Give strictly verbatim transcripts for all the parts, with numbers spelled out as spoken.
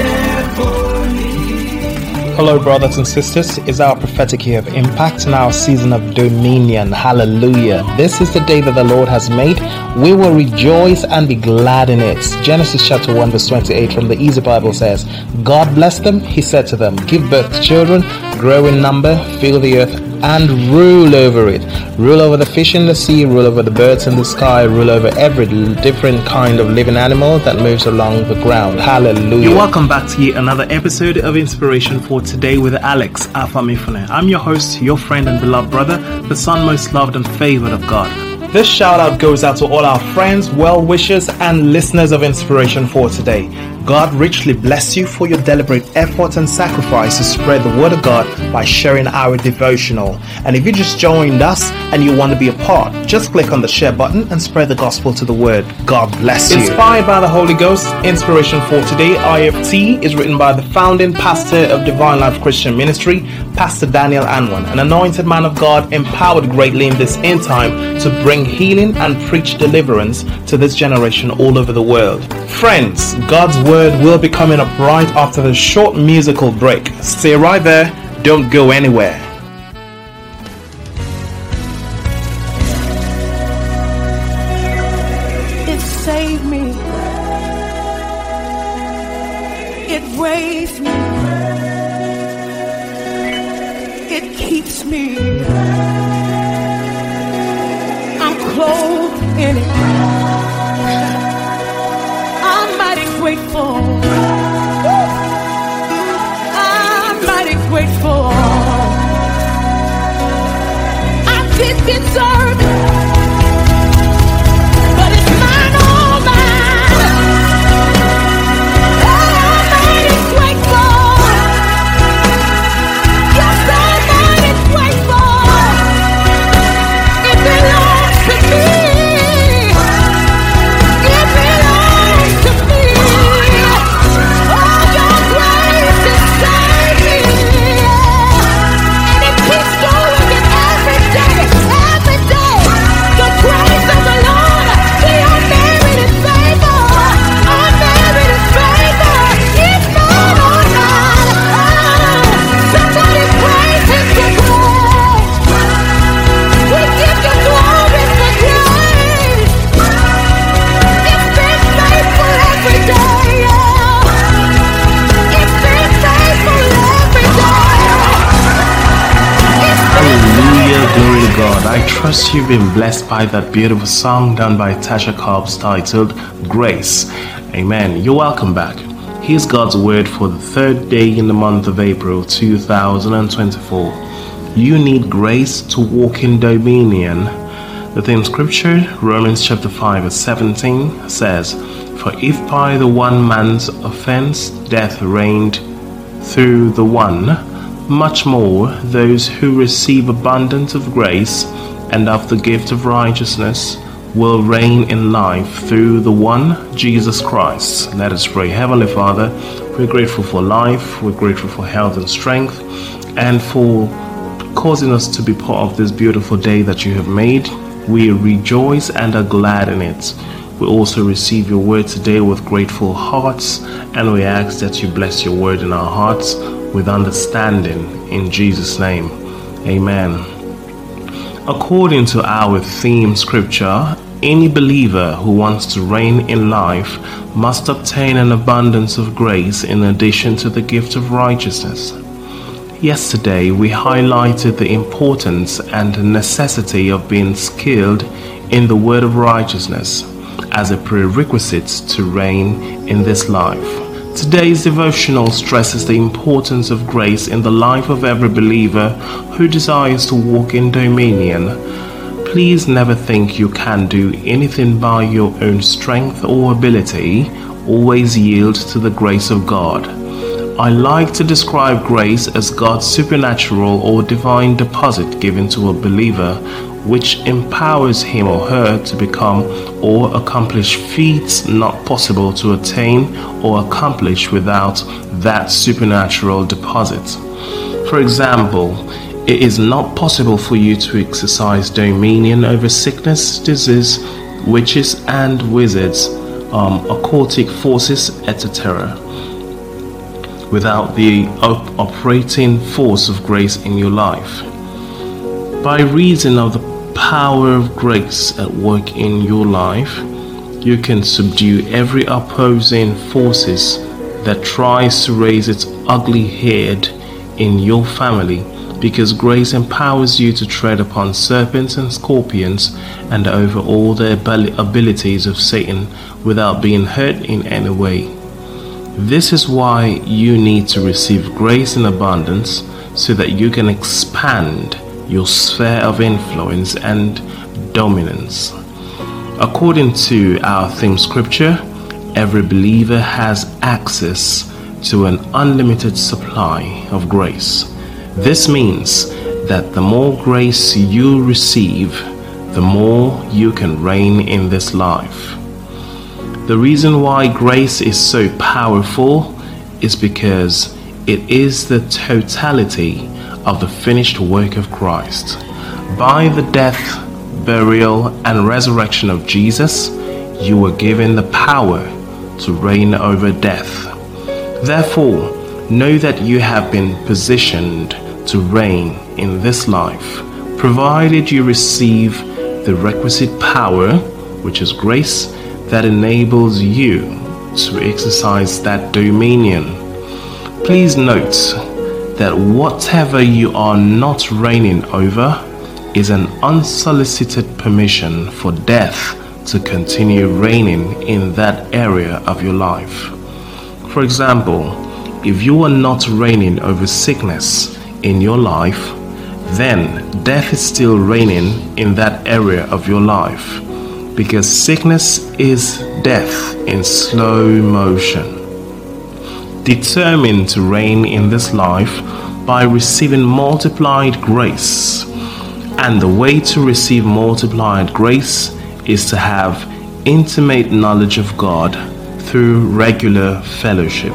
Hello, brothers and sisters. It's our prophetic year of impact and our season of dominion. Hallelujah. This is the day that the Lord has made. We will rejoice and be glad in it. Genesis chapter one verse twenty-eight from the Easy Bible says, God blessed them. He said to them, give birth to children, grow in number, fill the earth, and rule over it. Rule over the fish in the sea, rule over the birds in the sky, rule over every different kind of living animal that moves along the ground. Hallelujah. You're welcome back to yet another episode of Inspiration for Today with Alex Afamifune. I'm your host, your friend and beloved brother, the son most loved and favored of God. This shout out goes out to all our friends, well-wishers, and listeners of Inspiration for Today. God richly bless you for your deliberate effort and sacrifice to spread the word of God by sharing our devotional. And if you just joined us and you want to be a part, just click on the share button and spread the gospel to the word. God bless you. Inspired by the Holy Ghost, Inspiration for Today, I F T, is written by the founding pastor of Divine Life Christian Ministry, Pastor Daniel Anwan, an anointed man of God empowered greatly in this end time to bring healing and preach deliverance to this generation all over the world. Friends, God's word will be coming up right after the short musical break. Stay right there, don't go anywhere. It saved me. It raised me. It keeps me. I'm clothed in it. I'm mighty grateful. I'm mighty grateful. I didn't deserve it, but it's mine, all mine. I'm mighty grateful. Yes, I'm mighty grateful. It belongs to me. It belongs to me. Oh, your grace has saved me. And it keeps going in every day, every day. The grace of the Lord, the unmerited favor, unmerited favor. It's not on mine. Somebody praise Him for grace. We give you glory for grace. It's been faithful every day, yeah. It's been faithful every day. It's been Hallelujah, glory to God. I trust you've been blessed by that beautiful song done by Tasha Cobbs titled Grace. Amen. You're welcome back. Here's God's word for the third day in the month of April two thousand twenty-four. You need grace to walk in dominion. The theme scripture, Romans chapter five verse seventeen, says, for if by the one man's offense death reigned through the one, much more those who receive abundance of grace and of the gift of righteousness will reign in life through the one, Jesus Christ. Let us pray. Heavenly Father, we're grateful for life, we're grateful for health and strength, and for causing us to be part of this beautiful day that you have made. We rejoice and are glad in it. We also receive your word today with grateful hearts, and we ask that you bless your word in our hearts with understanding in Jesus' name. Amen. According to our theme scripture, any believer who wants to reign in life must obtain an abundance of grace in addition to the gift of righteousness. Yesterday, we highlighted the importance and necessity of being skilled in the word of righteousness as a prerequisite to reign in this life. Today's devotional stresses the importance of grace in the life of every believer who desires to walk in dominion. Please never think you can do anything by your own strength or ability. Always yield to the grace of God. I like to describe grace as God's supernatural or divine deposit given to a believer, which empowers him or her to become or accomplish feats not possible to attain or accomplish without that supernatural deposit. For example, it is not possible for you to exercise dominion over sickness, disease, witches and wizards, um, occultic forces, et cetera. without the op- operating force of grace in your life. By reason of the power of grace at work in your life, you can subdue every opposing forces that tries to raise its ugly head in your family, because grace empowers you to tread upon serpents and scorpions and over all the abil- abilities of Satan without being hurt in any way. This is why you need to receive grace in abundance, so that you can expand your sphere of influence and dominance. According to our theme scripture, every believer has access to an unlimited supply of grace. This means that the more grace you receive, the more you can reign in this life. The reason why grace is so powerful is because it is the totality of the finished work of Christ. By the death, burial, and resurrection of Jesus, you were given the power to reign over death. Therefore, know that you have been positioned to reign in this life, provided you receive the requisite power, which is grace, that enables you to exercise that dominion. Please note that whatever you are not reigning over is an unsolicited permission for death to continue reigning in that area of your life. For example, if you are not reigning over sickness in your life, then death is still reigning in that area of your life, because sickness is death in slow motion. Determined to reign in this life by receiving multiplied grace. And the way to receive multiplied grace is to have intimate knowledge of God through regular fellowship.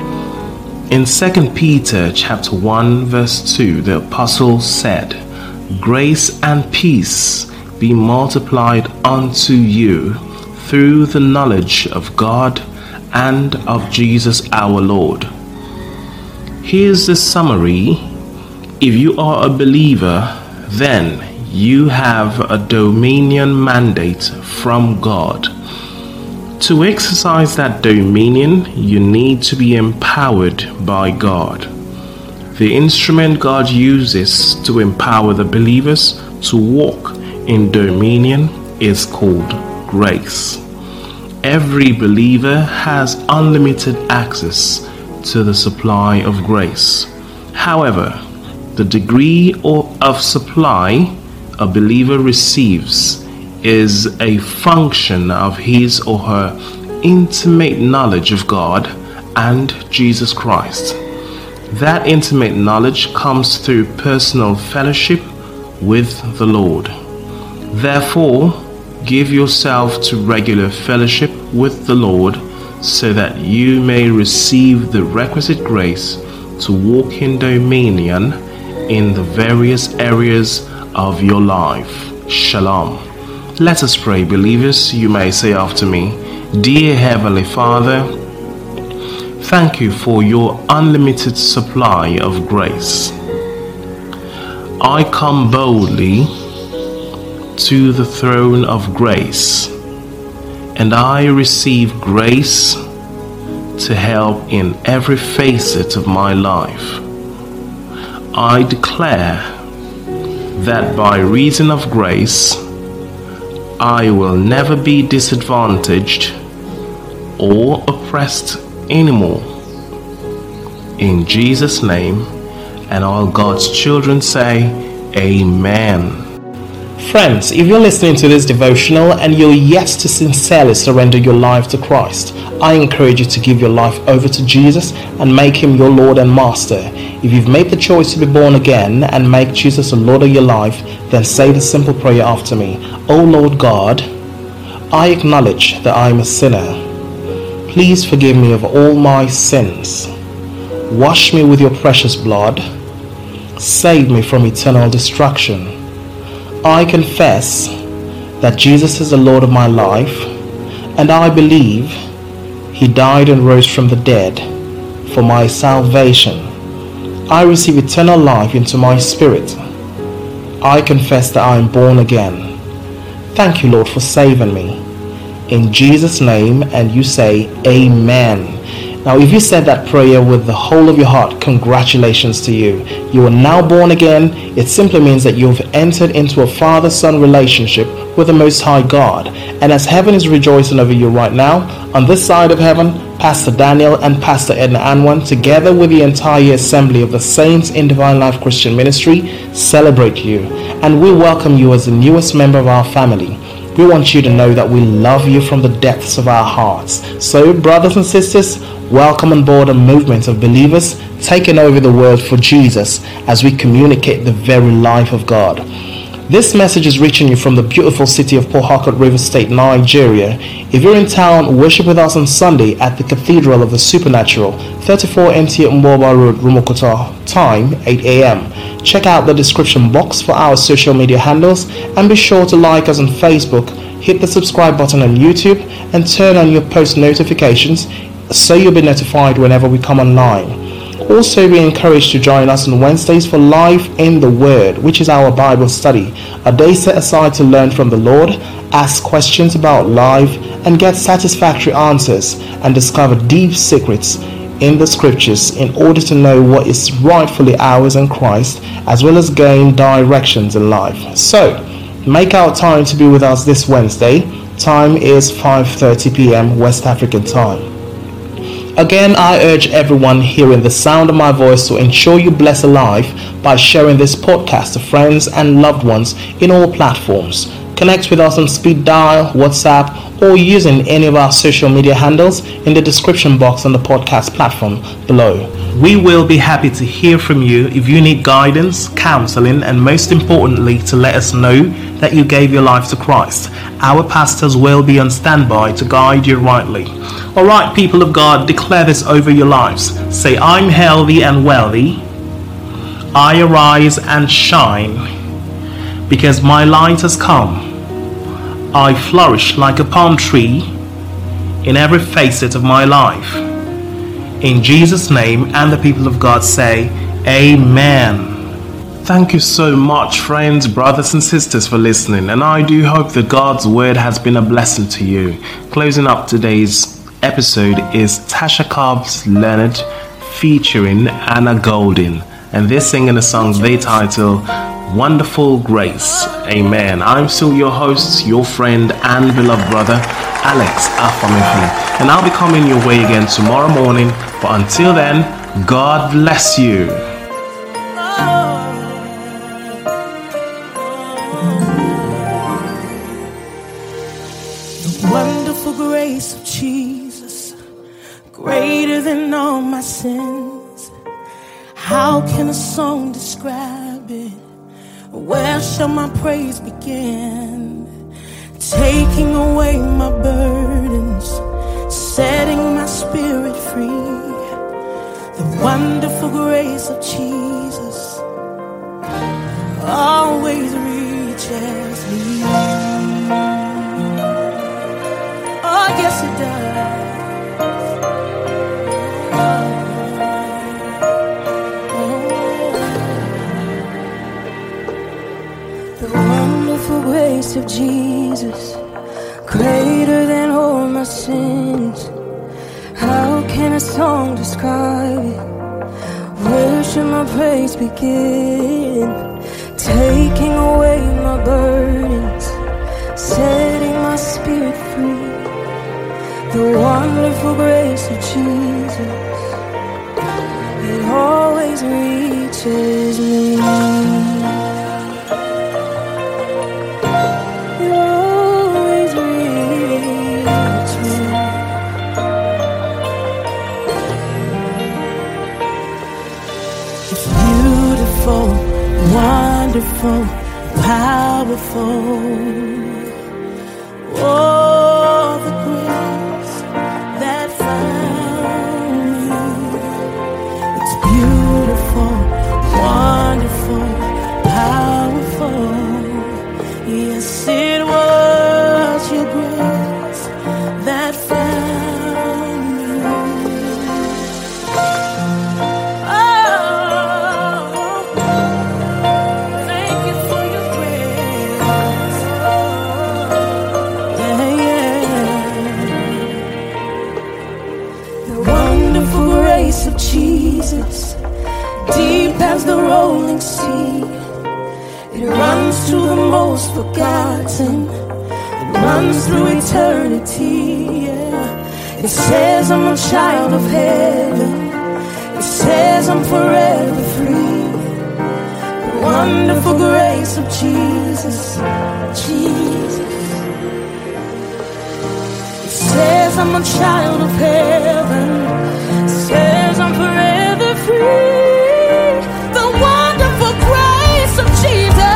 In Second Peter chapter one verse two, the apostle said, "Grace and peace be multiplied unto you through the knowledge of God and of Jesus our Lord." Here's the summary. If you are a believer, then you have a dominion mandate from God. To exercise that dominion, you need to be empowered by God. The instrument God uses to empower the believers to walk in dominion is called grace. Every believer has unlimited access to the supply of grace. However, the degree of supply a believer receives is a function of his or her intimate knowledge of God and Jesus Christ. That intimate knowledge comes through personal fellowship with the Lord. Therefore, give yourself to regular fellowship with the Lord, so that you may receive the requisite grace to walk in dominion in the various areas of your life. Shalom. Let us pray, believers. You may say after me, "Dear Heavenly Father, thank you for your unlimited supply of grace. I come boldly to the throne of grace, and I receive grace to help in every facet of my life. I declare that by reason of grace, I will never be disadvantaged or oppressed anymore. In Jesus' name, and all God's children say, Amen." Friends, if you're listening to this devotional and you're yet to sincerely surrender your life to Christ, I encourage you to give your life over to Jesus and make him your Lord and Master. If you've made the choice to be born again and make Jesus the Lord of your life, then say the simple prayer after me. "O Lord God, I acknowledge that I am a sinner. Please forgive me of all my sins. Wash me with your precious blood. Save me from eternal destruction. I confess that Jesus is the Lord of my life, and I believe he died and rose from the dead for my salvation. I receive eternal life into my spirit. I confess that I am born again. Thank you, Lord, for saving me. In Jesus' name, and you say, Amen. Now, if you said that prayer with the whole of your heart, congratulations to you. You are now born again. It simply means that you've entered into a father-son relationship with the Most High God. And as heaven is rejoicing over you right now, on this side of heaven, Pastor Daniel and Pastor Edna Anwan, together with the entire assembly of the Saints in Divine Life Christian Ministry, celebrate you. And we welcome you as the newest member of our family. We want you to know that we love you from the depths of our hearts. So, brothers and sisters, welcome on board a movement of believers taking over the world for Jesus as we communicate the very life of God. This message is reaching you from the beautiful city of Port Harcourt, Rivers State, Nigeria. If you're in town, worship with us on Sunday at the Cathedral of the Supernatural, thirty-four N T Mboba Road, Rumokota, time eight a.m. Check out the description box for our social media handles and be sure to like us on Facebook, hit the subscribe button on YouTube and turn on your post notifications so you'll be notified whenever we come online. Also, be encouraged to join us on Wednesdays for Life in the Word, which is our Bible study, a day set aside to learn from the Lord, ask questions about life, and get satisfactory answers and discover deep secrets in the scriptures in order to know what is rightfully ours in Christ, as well as gain directions in life. So, make out time to be with us this Wednesday. Time is five thirty p.m. West African time. Again, I urge everyone hearing the sound of my voice to ensure you bless a life by sharing this podcast to friends and loved ones in all platforms. Connect with us on speed dial, WhatsApp, or using any of our social media handles in the description box on the podcast platform below. We will be happy to hear from you if you need guidance, counseling, and most importantly, to let us know that you gave your life to Christ. Our pastors will be on standby to guide you rightly. Alright, people of God, declare this over your lives. Say, I'm healthy and wealthy. I arise and shine because my light has come. I flourish like a palm tree in every facet of my life. In Jesus' name, and the people of God say, Amen. Thank you so much, friends, brothers and sisters, for listening, and I do hope that God's word has been a blessing to you. Closing up today's episode is Tasha Cobbs Leonard featuring Anna Golding, and they're singing a song they title Wonderful Grace. Amen. I'm still your host, your friend and beloved brother, Alex Afamifi, and I'll be coming your way again tomorrow morning. But until then, God bless you. The wonderful grace of Jesus, greater than all my sins. How can a song describe it? Where shall my praise begin? Taking away my burdens, setting my spirit free. The wonderful grace of Jesus always reaches me. Oh, yes, it does. The wonderful grace of Jesus, greater than all my sins. How can a song describe it? Where should my praise begin? Taking away my burdens, setting my spirit free. The wonderful grace of Jesus, it always reaches me. Wonderful, powerful. Oh, the grace that found me. It's beautiful, wonderful, powerful. Yes, it was your grace that found me. deep as the rolling sea. It runs to the most forgotten. It runs through eternity. Yeah. It says I'm a child of heaven. It says I'm forever free. The wonderful grace of Jesus, Jesus. It says I'm a child of heaven. It says I'm forever free. The wonderful grace of Jesus.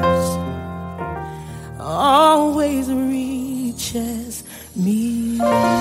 always reaches me.